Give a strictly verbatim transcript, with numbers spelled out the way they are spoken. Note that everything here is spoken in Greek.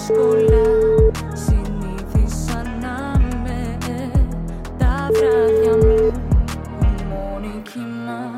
δύσκολα. Συνήθισα να με τα βράδια μου μόνη κοιμάμαι.